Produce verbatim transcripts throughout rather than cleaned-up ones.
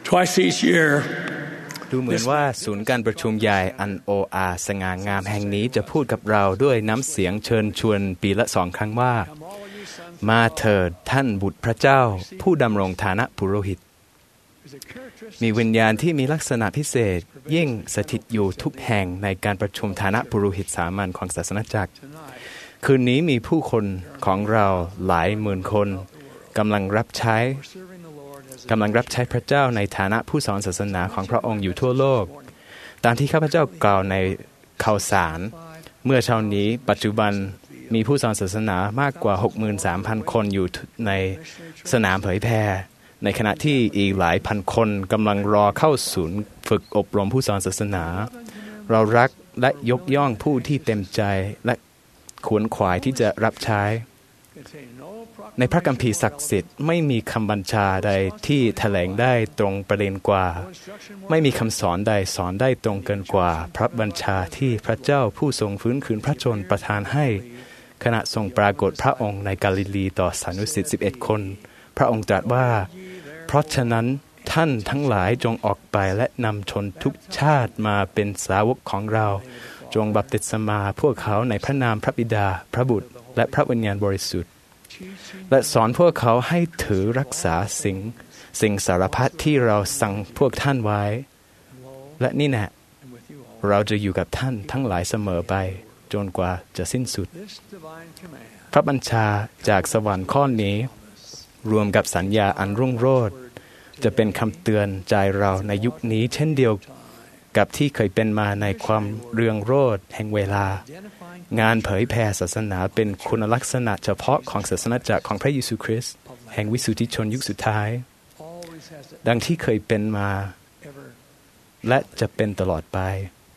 Twice each year ดูเหมือนว่าศูนย์การประชุมใหญ่อันโออาสง่างามแห่งนี้จะพูดกับเราด้วยน้ำเสียงเชิญชวนปีละสองครั้งว่ามาเถิดท่านบุตรพระเจ้าผู้ดำรงฐานะปุโรหิตมีวิญญาณที่มีลักษณะพิเศษยิ่งสถิตอยู่ทุกแห่งในการประชุมฐานะปุโรหิตสามัญของศาสนจักรคืนนี้มีผู้คนของเราหลายหมื่นคนกำลังรับใช้กำลังรับใช้พระเจ้าในฐานะผู้สอนศาสนาของพระองค์อยู่ทั่วโลกตามที่ข้าพเจ้ากล่าวในข่าวสารเมื่อเช้านี้ปัจจุบันมีผู้สอนศาสนามากกว่า หกหมื่นสามพัน คนอยู่ในสนามเผยแพร่ในขณะที่อีกหลายพันคนกำลังรอเข้าศูนย์ฝึกอบรมผู้สอนศาสนาเรารักและยกย่องผู้ที่เต็มใจและขวนขวายที่จะรับใช้ในพระคัมภีร์ศักดิ์สิทธิ์ไม่มีคำบัญชาใดที่แถลงได้ตรงประเด็นกว่าไม่มีคำสอนใดสอนได้ตรงเกินกว่าพระบัญชาที่พระเจ้าผู้ทรงฟื้นคืนพระชนประทานให้ขณะทรงปรากฏพระองค์ในกาลิลีต่อสานุสิษย์สิบเอ็ดคนพระองค์ตรัสว่าเพราะฉะนั้นท่านทั้งหลายจงออกไปและนำชนทุกชาติมาเป็นสาวกของเราจงบัพติศมาพวกเขาในพระนามพระบิดาพระบุตรและพระวิญญาณบริสุทธิ์และสอนพวกเขาให้ถือรักษาสิ่งสิ่งสารพัดที่เราสั่งพวกท่านไว้และนี่แหละเราจะอยู่กับท่านทั้งหลายเสมอไปจนกว่าจะสิ้นสุดพระบัญชาจากสวรรค์ข้อนี้รวมกับสัญญาอันรุ่งโรจน์จะเป็นคำเตือนใจเราในยุคนี้เช่นเดียวกับที่เคยเป็นมาในความเรืองโรจน์แห่งเวลางานเผยแผ่ศาสนาเป็นคุณลักษณะเฉพาะของศาสนาจักรของพระเยซูคริสต์แห่งวิสุทธิชนยุคสุดท้ายดังที่เคยเป็นมาและจะเป็นตลอดไป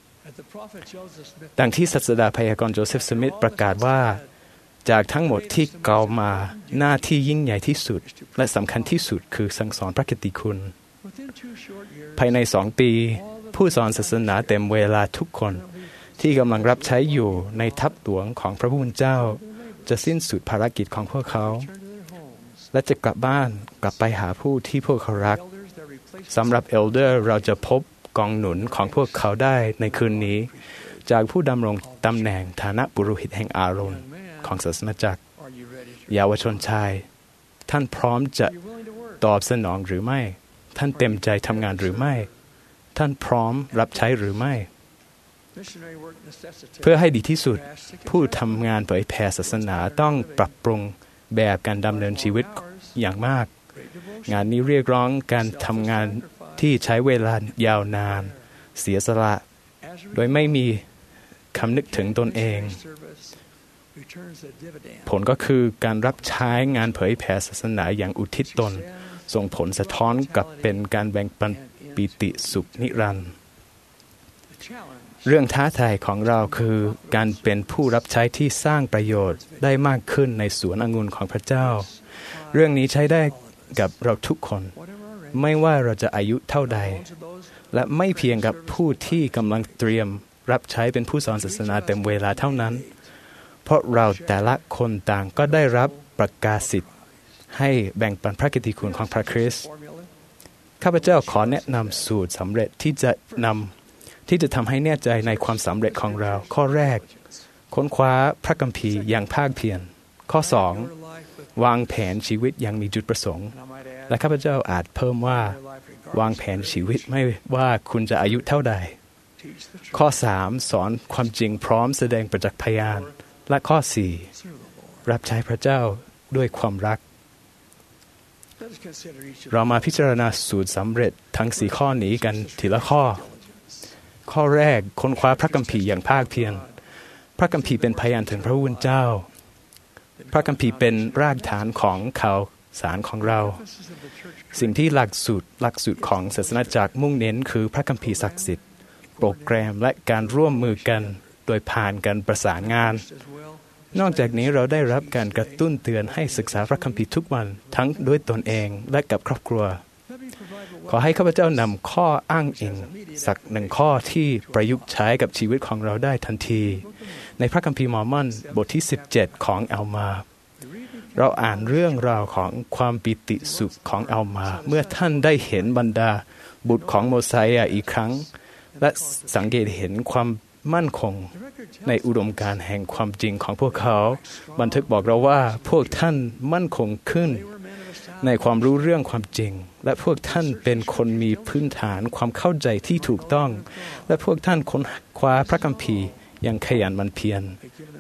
ดังที่ศาสดาพยากรณ์โจเซฟสมิธประกาศว่าจากทั้งหมดที่กล่าวมาหน้าที่ยิ่งใหญ่ที่สุดและสำคัญที่สุดคือสั่งสอนพระกิตติคุณภายในสองปีผู้สอนศาสนาเต็มเวลาทุกคนที่กำลังรับใช้อยู่ในทัพหลวงของพระผู้เป็นเจ้าจะสิ้นสุดภารกิจของพวกเขาและจะกลับบ้านกลับไปหาผู้ที่พวกเขารักสำหรับเอลเดอร์เราจะพบกองหนุนของพวกเขาได้ในคืนนี้จากผู้ดำรงตำแหน่งฐานะปุโรหิตแห่งอาโรนของศาสนาจักรเยาวชนชายท่านพร้อมจะตอบสนองหรือไม่ท่านเต็มใจทำงานหรือไม่ท่านพร้อมรับใช้หรือไม่เพื่อให้ดีที่สุดผู้ทำงานเผยแผ่ศาสนาต้องปรับปรุงแบบการดำเนินชีวิตอย่างมากงานนี้เรียกร้องการทำงานที่ใช้เวลายาวนานเสียสละโดยไม่มีคำนึกถึงตนเองผลก็คือการรับใช้งานเผยแผ่ศาสนาอย่างอุทิศตนส่งผลสะท้อนกับเป็นการแบ่งปันปิติสุขนิรันดร์เรื่องท้าทายของเราคือการเป็นผู้รับใช้ที่สร้างประโยชน์ได้มากขึ้นในสวนองุ่นของพระเจ้าเรื่องนี้ใช้ได้กับเราทุกคนไม่ว่าเราจะอายุเท่าใดและไม่เพียงกับผู้ที่กำลังเตรียมรับใช้เป็นผู้สอนศาสนาเต็มเวลาเท่านั้นเพราะเราแต่ละคนต่างก็ได้รับประกาศสิทธิ์ให้แบ่งปันพระกิตติคุณของพระคริสต์ข้าพเจ้าขอแนะนำสูตรสำเร็จที่จะนำที่จะทำให้แน่ใจในความสำเร็จของเราข้อแรกค้นคว้าพระคัมภีร์อย่างภาคเพียรข้อสองวางแผนชีวิตอย่างมีจุดประสงค์และข้าพเจ้าอาจเพิ่มว่าวางแผนชีวิตไม่ว่าคุณจะอายุเท่าใดข้อสามสอนความจริงพร้อมแสดงประจักษ์พยานและข้อสี่รับใช้พระเจ้าด้วยความรักเรามาพิจารณาสูตรสำเร็จทั้งสี่ข้อนี้กันทีละข้อข้อแรกค้นคว้าพระคัมภีร์อย่างภาคเพียรพระคัมภีร์เป็นพยานถึงพระผู้เป็นเจ้าพระคัมภีร์เป็นรากฐานของข่าวสารของเราสิ่งที่หลักสูตรหลักสูตรของศาสนาจักรมุ่งเน้นคือพระคัมภีร์ศักดิ์สิทธิ์โปรแกรมและการร่วมมือกันโดยผ่านการประสานงานนอกจากนี้เราได้รับการกระตุ้นเตือนให้ศึกษาพระคัมภีร์ทุกวันทั้งด้วยตนเองและกับครอบครัวขอให้ข้าพเจ้านำข้ออ้างอิงสักหนึ่งข้อที่ประยุกต์ใช้กับชีวิตของเราได้ทันทีในพระคัมภีร์มอร์มอนบทที่สิบเจ็ดของอัลมาเราอ่านเรื่องราวของความปิติสุขของอัลมาเมื่อท่านได้เห็นบรรดาบุตรของโมไซยะอีกครั้งและสังเกตเห็นความมั่นคงในอุดมการณ์แห่งความจริงของพวกเขาบันทึกบอกเราว่าพวกท่านมั่นคงขึ้นในความรู้เรื่องความจริงและพวกท่านเป็นคนมีพื้นฐานความเข้าใจที่ถูกต้องและพวกท่านค้นคว้าพระคัมภีร์อย่างขยันหมั่นเพียร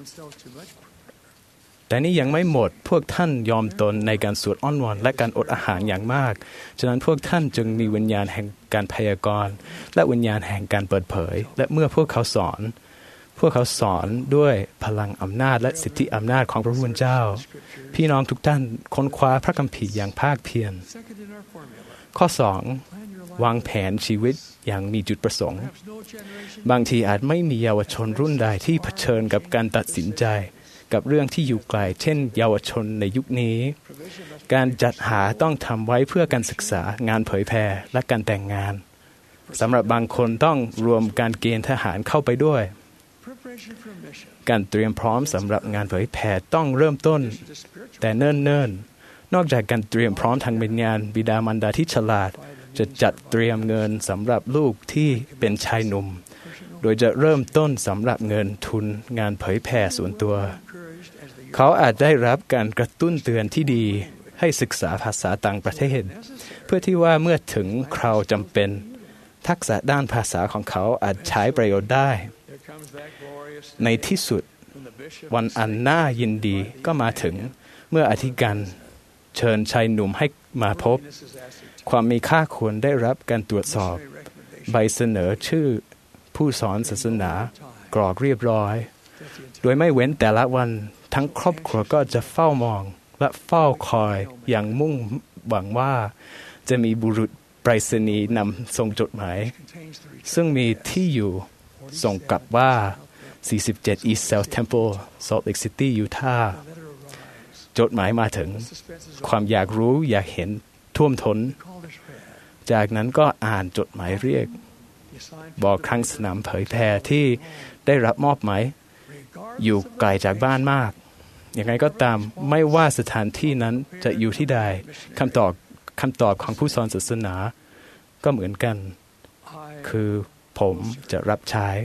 แต่นี่ยังไม่หมดพวกท่านยอมตนในการสวดอ้อนวอนและการอดอาหารอย่างมากฉะนั้นพวกท่านจึงมีวิญญาณแห่งการพยากรณ์และวิญญาณแห่งการเปิดเผยและเมื่อพวกเขาสอนพวกเขาสอนด้วยพลังอำนาจและสิทธิอำนาจของพระผู้เป็นเจ้าพี่น้องทุกท่านค้นคว้าพระคัมภีร์อย่างภาคเพียรข้อสองวางแผนชีวิตอย่างมีจุดประสงค์บางทีอาจไม่มีเยาวชนรุ่นใดที่เผชิญกับการตัดสินใจกับเรื่องที่อยู่ไกลเช่นเยาวชนในยุคนี้การจัดหาต้องทำไว้เพื่อการศึกษางานเผยแพร่และการแต่งงานสำหรับบางคนต้องรวมการเกณฑ์ทหารเข้าไปด้วยการเตรียมพร้อมสำหรับงานเผยแพร่ต้องเริ่มต้นแต่เนิ่นๆนอกจากการเตรียมพร้อมทางวิญญาณบิดามารดาที่ฉลาดจะจัดเตรียมเงินสำหรับลูกที่เป็นชายหนุ่มโดยจะเริ่มต้นสำหรับเงินทุนงานเผยแพร่ส่วนตัวเขาอาจได้รับการกระตุ้นเตือนที่ดีให้ศึกษาภาษาต่างประเทศเพื่อที่ว่าเมื่อถึงคราวจำเป็นทักษะด้านภาษาของเขาอาจใช้ประโยชน์ได้ในที่สุดวันอันน่ายินดีก็มาถึงเมื่ออธิการเชิญชายหนุ่มให้มาพบความมีค่าควรได้รับการตรวจสอบใบเสนอชื่อผู้สอนศาสนากรอกเรียบร้อยโดยไม่เว้นแต่ละวันทั้งครอบครัวก็จะเฝ้ามองและเฝ้าคอยอย่างมุ่งหวังว่าจะมีบุรุษไปรษณีย์นำส่งจดหมายซึ่งมีที่อยู่ส่งกลับว่าสี่สิบเจ็ด East South Temple Salt Lake City Utah จดหมายมาถึงความอยากรู้อยากเห็นท่วมท้นจากนั้นก็อ่านจดหมายเรียกบอกครั้งสนามเผยแพร่ที่ได้รับมอบหมายอยู่ไกลจากบ้านมากอย่างไรก็ตามไม่ว่าสถานที่นั้นจะอยู่ที่ใดคำตอบคำตอบของผู้สอนศาสนาก็เหมือนกันคือผมจะรับใช้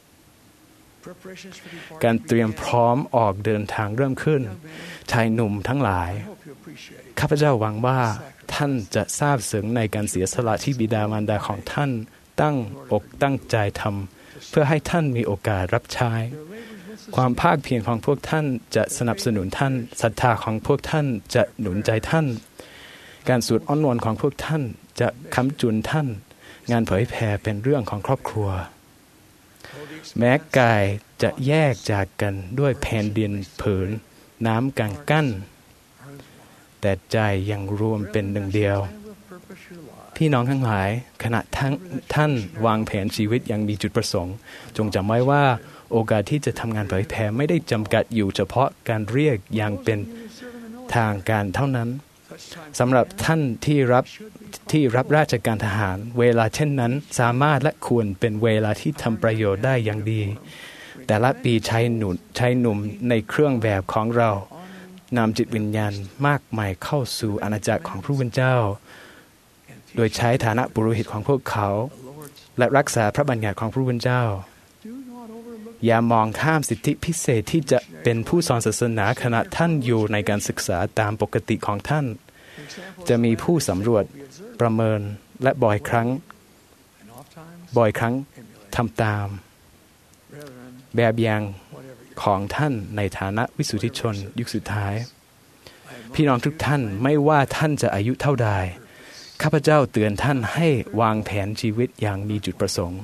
การเตรียมพร้อมออกเดินทางเริ่มขึ้นชายหนุ่มทั้งหลายข้าพเจ้าหวังว่าท่านจะทราบซึ้งในการเสียสละที่บิดามารดาของท่านตั้งอกตั้งใจทำเพื่อให้ท่านมีโอกาสรับใช้ความภาคเพียรของพวกท่านจะสนับสนุนท่านศรัทธาของพวกท่านจะหนุนใจท่านการสวดอ้อนวอนของพวกท่านจะค้ำจุนท่านงานเผยแผ่เป็นเรื่องของครอบครัวแม้กายจะแยกจากกันด้วยแผ่นดินผืนน้ำกางกั้นแต่ใจยังรวมเป็นหนึ่งเดียวพี่น้องทั้งหลายขณะทั้งท่านวางแผนชีวิตอย่างมีจุดประสงค์จงจำไว้ว่าโอกาสที่จะทำงานเผยแผ่ไม่ได้จำกัดอยู่เฉพาะการเรียกอย่างเป็นทางการเท่านั้นสำหรับท่านที่รับที่รับราชการทหารเวลาเช่นนั้นสามารถและควรเป็นเวลาที่ทำประโยชน์ได้อย่างดีแต่ละปีชายหนุ่มชายหนุ่มในเครื่องแบบของเรานำจิตวิญญาณมากมายเข้าสู่อาณาจักรของพระผู้เป็นเจ้าโดยใช้ฐานะปุโรหิตของพวกเขาและรักษาพระบัญญัติของพระผู้เป็นเจ้าอย่ามองข้ามสิทธิพิเศษที่จะเป็นผู้สอนศาสนาขณะท่านอยู่ในการศึกษาตามปกติของท่านจะมีผู้สำรวจประเมินและบ่อยครั้งบ่อยครั้งทำตามแบบอย่างของท่านในฐานะวิสุทธิชนยุคสุดท้ายพี่น้องทุกท่านไม่ว่าท่านจะอายุเท่าใดข้าพเจ้าเตือนท่านให้วางแผนชีวิตอย่างมีจุดประสงค์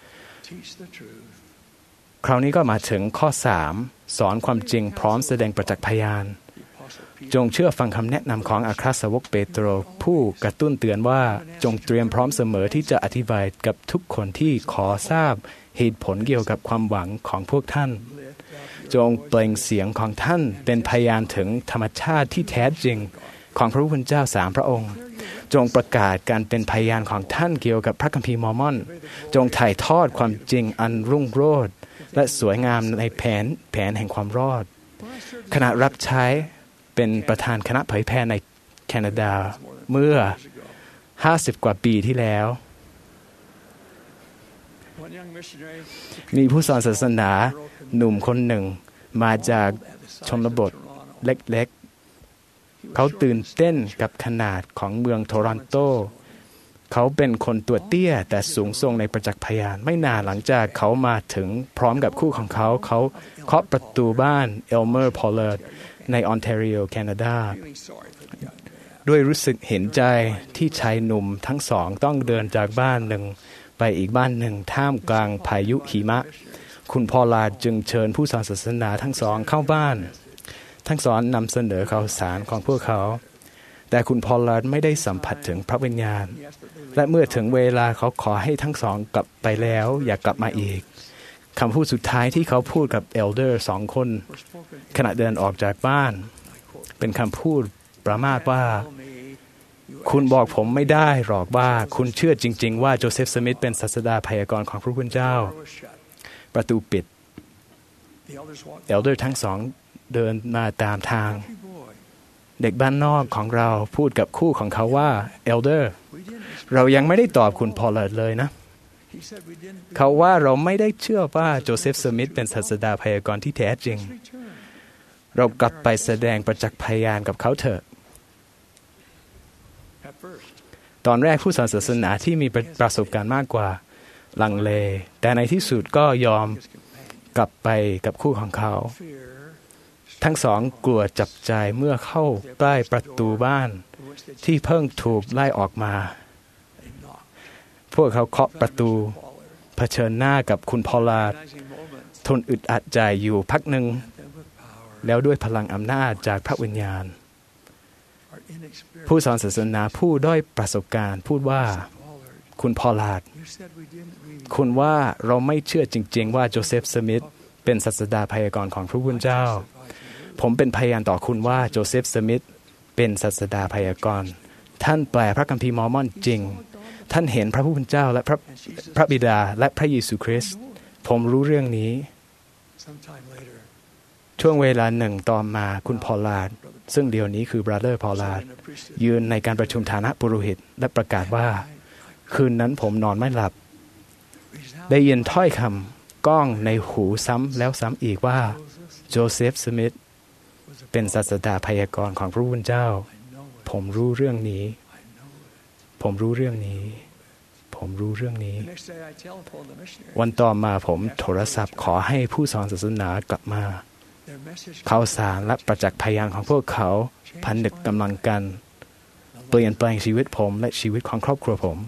คราวนี้ก็มาถึงข้อสามสอนความจริงพร้อมแสดงประจักษ์พยานจงเชื่อฟังคำแนะนำของอัครสาวกเปโตรผู้กระตุ้นเตือนว่าจงเตรียมพร้อมเสมอที่จะอธิบายกับทุกคนที่ขอทราบเหตุผลเกี่ยวกับความหวังของพวกท่านจงเปล่งเสียงของท่านเป็นพยานถึงธรรมชาติที่แท้จริงของพระผู้เป็นเจ้าสามพระองค์จงประกาศการเป็นพยานของท่านเกี่ยวกับพระคัมภีร์มอร์มอนจงถ่ายทอดความจริงอันรุ่งโรจน์และสวยงามในแผนแผนแห่งความรอดขณะรับใช้เป็นประธานคณะเผยแพร่ในแคนาดาเมื่อห้าสิบกว่าปีที่แล้วมีผู้สอนศาสนาหนุ่มคนหนึ่งมาจากชนบทเล็กๆเขาตื่นเต้นกับขนาดของเมืองโทรอนโตเขาเป็นคนตัวเตี้ยแต่สูงส่งในประจักษ์พยานไม่นานหลังจากเขามาถึงพร้อมกับคู่ของเขาเขาเคาะประตูบ้านเอลเมอร์พอลเลอร์ในออนแทรีโอแคนาดาด้วยรู้สึกเห็นใจที่ชายหนุ่มทั้งสองต้องเดินจากบ้านหนึ่งไปอีกบ้านหนึ่งท่ามกลางพายุหิมะคุณพอลลาร์ดจึงเชิญผู้สอนศาสนาทั้งสองเข้าบ้านทั้งสองนำเสนอข่าวสารของพวกเขาแต่คุณพอลลาร์ดไม่ได้สัมผัสถึงพระวิญญาณและเมื่อถึงเวลาเขาขอให้ทั้งสองกลับไปแล้วอย่ากลับมาอีกคำพูดสุดท้ายที่เขาพูดกับเอลเดอร์สองคนขณะเดินออกจากบ้านเป็นคำพูดประมาทว่าคุณบอกผมไม่ได้หรอกว่าคุณเชื่อจริงๆว่าโจเซฟสมิธเป็นศาสดาพยากรณ์ของพระผู้เป็นเจ้าประตูปิดเอลเดอร์ทั้งสองเดินมาตามทางเด็กบ้านนอกของเราพูดกับคู่ของเขาว่าเอลเดอร์เรายังไม่ได้ตอบคุณพอลลาร์ดเลยนะเขาว่าเราไม่ได้เชื่อว่าโจเซฟสมิธเป็นศาสดาพยากรณ์ที่แท้จริงเรากลับไปแสดงประจักษ์พยานกับเขาเถอะตอนแรกผู้สอนศาสนาที่มีประสบการณ์มากกว่าลังเลแต่ในที่สุดก็ยอมกลับไปกับคู่ของเขาทั้งสองกลัวจับใจเมื่อเข้าใกล้ประตูบ้านที่เพิ่งถูกไล่ออกมาพวกเขาเคาะประตูเผชิญหน้ากับคุณพอลลาร์ดทนอึดอัดใจอยู่พักหนึ่งแล้วด้วยพลังอำนาจจากพระวิญญาณผู้สอนศาสนาผู้ด้อยประสบการณ์พูดว่าคุณพอลลาร์ดคุณว่าเราไม่เชื่อจริงๆว่าโจเซฟสมิธเป็นศาสดาพยากรณ์ของพระผู้เป็นเจ้าผมเป็นพยานต่อคุณว่าโจเซฟสมิธเป็นศาสดาพยากรณ์ท่านแปลพระคัมภีร์มอร์มอนจริงท่านเห็นพระผู้เป็นเจ้าและพระพระบิดาและพระเยซูคริสต์ผมรู้เรื่องนี้ช่วงเวลาหนึ่งต่อมาคุณพอลลาร์ดซึ่งเดี๋ยวนี้คือบราเดอร์พอลลาร์ดยืนในการประชุมฐานะปุโรหิตและประกาศว่าคืนนั้นผมนอนไม่หลับได้ยินถ้อยคำก้องในหูซ้ำแล้วซ้ำอีกว่าโจเซฟสมิธเป็นศาสดาพยากรณ์ของพระผู้เป็นเจ้าผมรู้เรื่องนี้ผมรู้เรื่องนี้ผมรู้เรื่องนี้วันต่อมาผมโทรศัพท์ขอให้ผู้สอนศาสนากลับมาข่าวสารและประจักษ์พยานของพวกเขาพันนึกกำลังกันเปลี่ยนแปลงชีวิตผมและชีวิตของครอบครัวผม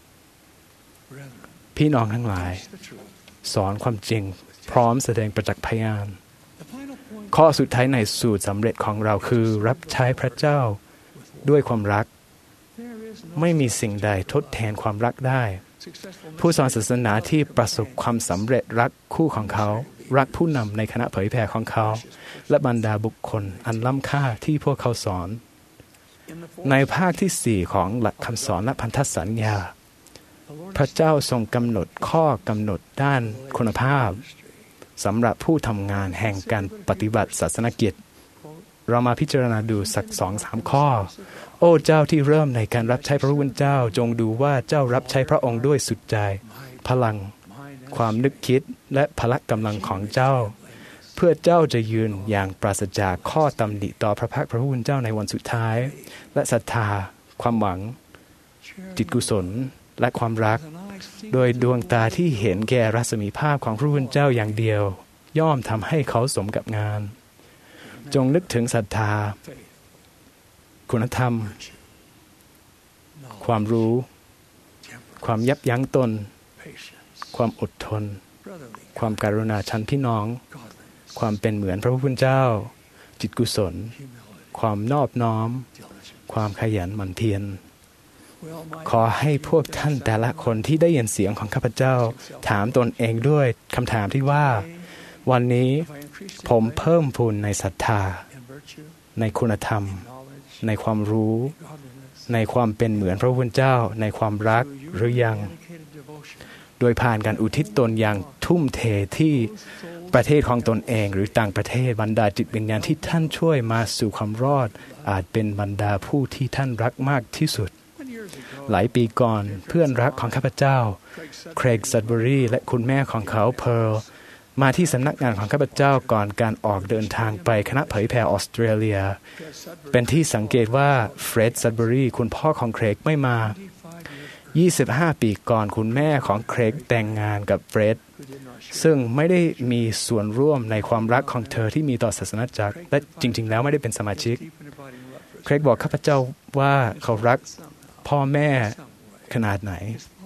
พี่น้องทั้งหลายสอนความจริงพร้อมแสดงประจักษ์พยานข้อสุดท้ายในสูตรสำเร็จของเราคือรับใช้พระเจ้าด้วยความรักไม่มีสิ่งใดทดแทนความรักได้ผู้สอนศาสนาที่ประสบความสำเร็จรักคู่ของเขารักผู้นำในคณะเผยแผ่ของเขาและบรรดาบุคคลอันล้ำค่าที่พวกเขาสอนในภาคที่สี่ของหลักคำสอนและพันธสัญญาพระเจ้าทรงกำหนดข้อกำหนดด้านคุณภาพสำหรับผู้ทำงานแห่งการปฏิบัติศาสนกิจเรามาพิจารณาดูสักสองสามข้อโอ้เจ้าที่เริ่มในการรับใช้พระผู้เป็นเจ้าจงดูว่าเจ้ารับใช้พระองค์ด้วยสุดใจพลังความนึกคิดและพละกำลังของเจ้าเพื่อเจ้าจะยืนอย่างปราศจากข้อตำหนิต่อพระพักพระผู้เป็นเจ้าในวันสุดท้ายและศรัทธาความหวังจิตกุศลและความรักโดยดวงตาที่เห็นแก่รัศมีภาพของพระผู้เป็นเจ้าอย่างเดียวย่อมทำให้เขาสมกับงานจงนึกถึงศรัทธาคุณธรรมความรู้ความยับยั้งตนความอดทนความกรุณาชันพี่น้องความเป็นเหมือนพระผู้เป็นเจ้าจิตกุศลความนอบน้อมความขยันหมั่นเพียรขอให้พวกท่านแต่ละคนที่ได้ยินเสียงของข้าพเจ้าถามตนเองด้วยคำถามที่ว่าวันนี้ผมเพิ่มพูนในศรัทธาในคุณธรรมในความรู้ในความเป็นเหมือนพระผู้เป็นเจ้าในความรักหรือยังโดยผ่านการอุทิศตนอย่างทุ่มเทที่ประเทศของตนเองหรือต่างประเทศบรรดาจิตวิญญาณที่ท่านช่วยมาสู่ความรอดอาจเป็นบรรดาผู้ที่ท่านรักมากที่สุดหลายปีก่อนเพื่อนรักของข้าพเจ้าเครกซัดเบอรีและคุณแม่ของเขาเพิร์ลมาที่สำนักงานของข้าพเจ้าก่อนการออกเดินทางไปคณะเผยแผ่ออสเตรเลียเป็นที่สังเกตว่าเฟร็ดซัดเบอรีคุณพ่อของเครกไม่มายี่สิบห้าปีก่อนคุณแม่ของเครกแต่งงานกับเฟร็ดซึ่งไม่ได้มีส่วนร่วมในความรักของเธอที่มีต่อศาสนาจักรและจริงๆแล้วไม่ได้เป็นสมาชิกเครกบอกข้าพเจ้าว่าเขารักพ่อแม่ขนาดไหน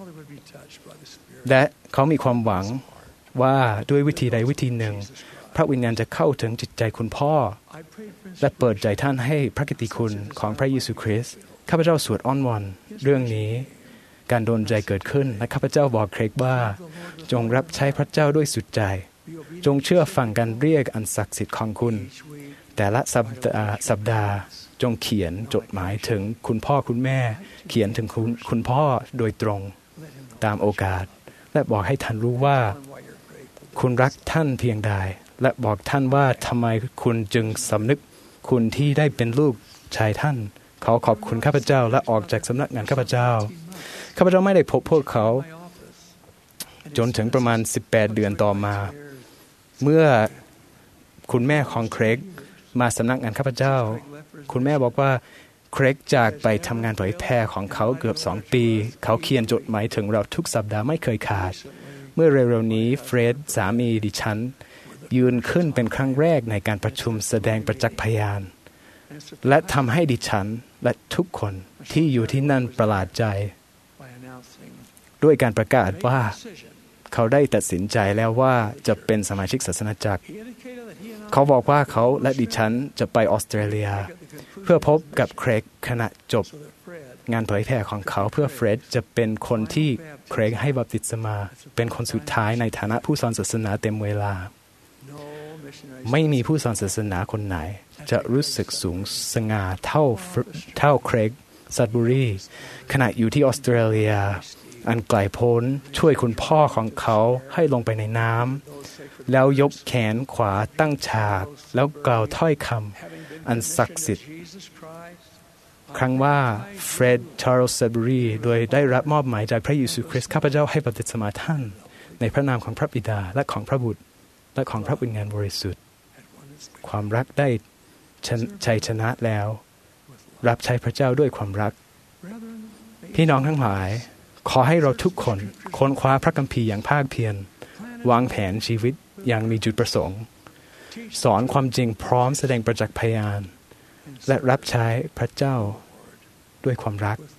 และเขามีความหวังว่าด้วยวิธีใดวิธีหนึ่งพระวิญญาณจะเข้าถึงจิตใจคุณพ่อและเปิดใจท่านให้พระกิตติคุณของพระเยซูคริสต์ข้าพเจ้าสวดอ้อนวอนเรื่องนี้การโดนใจเกิดขึ้นและข้าพเจ้าบอกเครกว่าจงรับใช้พระเจ้าด้วยสุดใจจงเชื่อฟังการเรียกอันศักดิ์สิทธิ์ของคุณแต่ละสัปดาห์สัปดาห์จงเขียนจดหมายถึงคุณพ่อคุณแม่เขียนถึงคุณคุณพ่อโดยตรงตามโอกาสและบอกให้ท่านรู้ว่าคุณรักท่านเพียงใดและบอกท่านว่าทำไมคุณจึงสำนึกคุณที่ได้เป็นลูกชายท่านเขาขอบคุณข้าพเจ้าและออกจากสำนักงานข้าพเจ้าข้าพเจ้าไม่ได้พบพวกเขาจนถึงประมาณสิบแปดเดือนต่อมาเมื่อคุณแม่ของเครกมาสำนักงานข้าพเจ้าคุณแม่บอกว่าเครกจากไปทำงานเผยแพร่ของเขาเกือบสองปีเขาเขียนจดหมายถึงเราทุกสัปดาห์ไม่เคยขาดเมื่อเร็วๆนี้เฟรดสามีดิฉันยืนขึ้นเป็นครั้งแรกในการประชุมแสดงประจักษ์พยานและทำให้ดิฉันและทุกคนที่อยู่ที่นั่นประหลาดใจด้วยการประกาศว่าเขาได้ตัดสินใจแล้วว่าจะเป็นสมาชิกศาสนาจักรเขาบอกว่าเขาและดิฉันจะไปออสเตรเลียเพื่อพบกับเครกขณะจบงานเผยแพร่ของเขาเพื่อเฟร็ดจะเป็นคนที่เครกให้บัพติศมาเป็นคนสุดท้ายในฐานะผู้สอนศาสนาเต็มเวลาไม่มีผู้สอนศาสนาคนไหนจะรู้สึกสูงสง่าเท่าเท่าเครกซัดบุรีขณะอยู่ที่ออสเตรเลียอันไกลโพ้นช่วยคุณพ่อของเขาให้ลงไปในน้ำแล้วยกแขนขวาตั้งฉากแล้วกล่าวถ้อยคำอันศักดิ์สิทธิ์ครั้งว่าเฟร็ดชาร์ลส์ซัดบุรีโดยได้รับมอบหมายจากพระเยซูคริสต์ข้าพเจ้าให้บัพติศมาท่านในพระนามของพระบิดาและของพระบุตรและของพระวิญญาณบริสุทธิ์ความรักได้ชัยชนะแล้วรับใช้พระเจ้าด้วยความรักพี่น้องทั้งหลายขอให้เราทุกคนค้นคว้าพระคัมภีร์อย่างภาคเพียรวางแผนชีวิตอย่างมีจุดประสงค์สอนความจริงพร้อมแสดงประจักษ์พยานและรับใช้พระเจ้าด้วยความรัก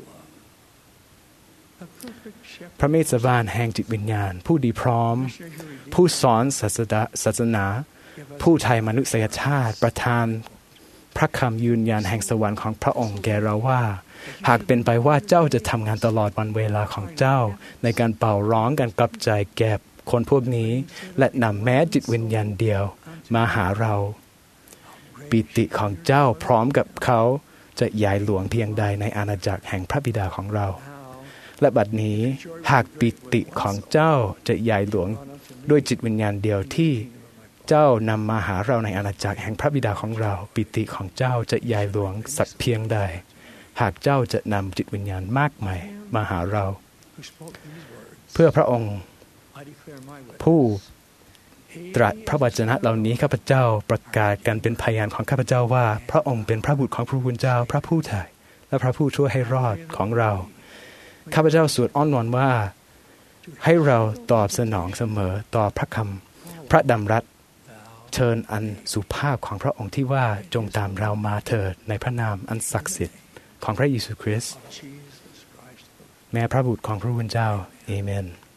พระเมสบาลแห่งจิตวิญญาณผู้ดีพร้อมผู้สอนศาสนาผู้ไถ่มนุษยชาติประทานพระคำยืนยันแห่งสวรรค์ของพระองค์แก่เราว่าหากเป็นไปว่าเจ้าจะทำงานตลอดวันเวลาของเจ้าในการเป่าร้องการกลับใจแก่คนพวกนี้และนำแม้จิตวิญญาณเดียวมาหาเราปิติของเจ้าพร้อมกับเขาจะใหญ่หลวงเพียงใดในอาณาจักรแห่งพระบิดาของเราและบัดนี้หากปิติของเจ้าจะใหญ่หลวงด้วยจิตวิญญาณเดียวที่เจ้านำมาหาเราในอาณาจักรแห่งพระบิดาของเราปิติของเจ้าจะใหญ่หลวงสักเพียงใดหากเจ้าจะนำจิตวิญญาณมากมายมาหาเราเพื่อพระองค์ผู้ตรัสพระวจนะเหล่านี้ข้าพเจ้าประกาศกันเป็นพยานของข้าพเจ้าว่าพระองค์เป็นพระบุตรของพระผู้เป็นเจ้าพระผู้ไถ่และพระผู้ช่วยให้รอดของเราข้าพเจ้าสวดอ้อนวอนว่าให้เราตอบสนองเสมอต่อพระคำพระดำรัสเชิญอันสุภาพของพระองค์ที่ว่าจงตามเรามาเถิดในพระนามอันศักดิ์สิทธิ์ของพระเยซูคริสต์แม้พระบุตรของพระผู้เป็นเจ้าอาเมน